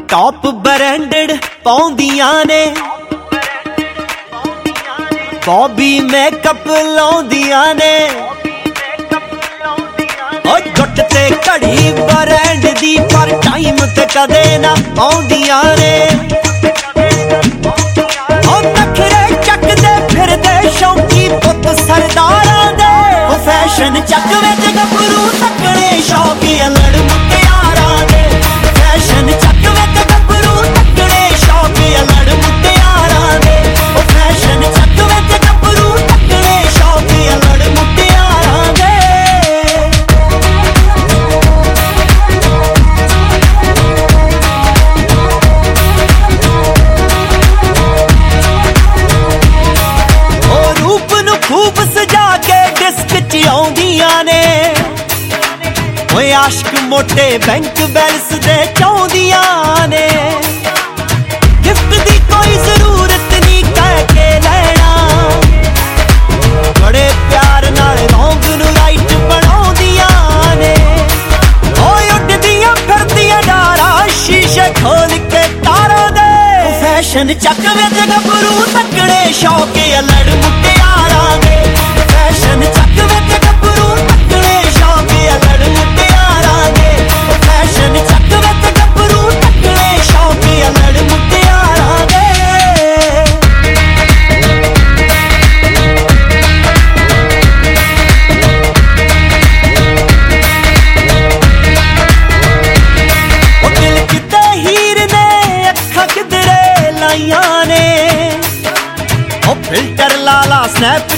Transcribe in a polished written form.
Top branded पाउंदियां ने, Bobby makeup लाउंदियां ने, और जुट ते घड़ी ब्रांड दी पर टाइम ते कदे ना आउंदियां ने। और नखरे चकदे फिरदे शौकी पुत सरदारां दे, फैशन चक विच गभरू तकड़े शौकी लड़ मुटियारां दे। फैशन चक विच गभरू तकड़े शौकी लड़ मुटियारां दे। फैशन चक विच गभरू तकड़े शौकी लड़ मुटियारां दे। रूप नूं खूब सजा के डिस्क च आउंदियां ने, ओए आशिक मोटे बैंक बैलेंस दे चाहुंदियां ने। गिफ्ट दी कोई जरूरत नहीं कह के लैना, बड़े प्यार नाल रौंग नूं राइट बनाउंदियां ने। ओए उड्डदियां फिरदियां डारा शीशे खोल के तारां दे। फैशन चक विच गभरू तकड़े शौकी लड़ मुटियारां दे। फैशन चक विच गभरू तकड़े शौकी लड़ मुटियारां दे। फैशन चक विच गभरू तकड़े शौकी लड़ मुटियारां दे। ओ दिल किते हीर ने, अखां किधरे लाइयां ने, ओ फिल्टर लाला स्नैप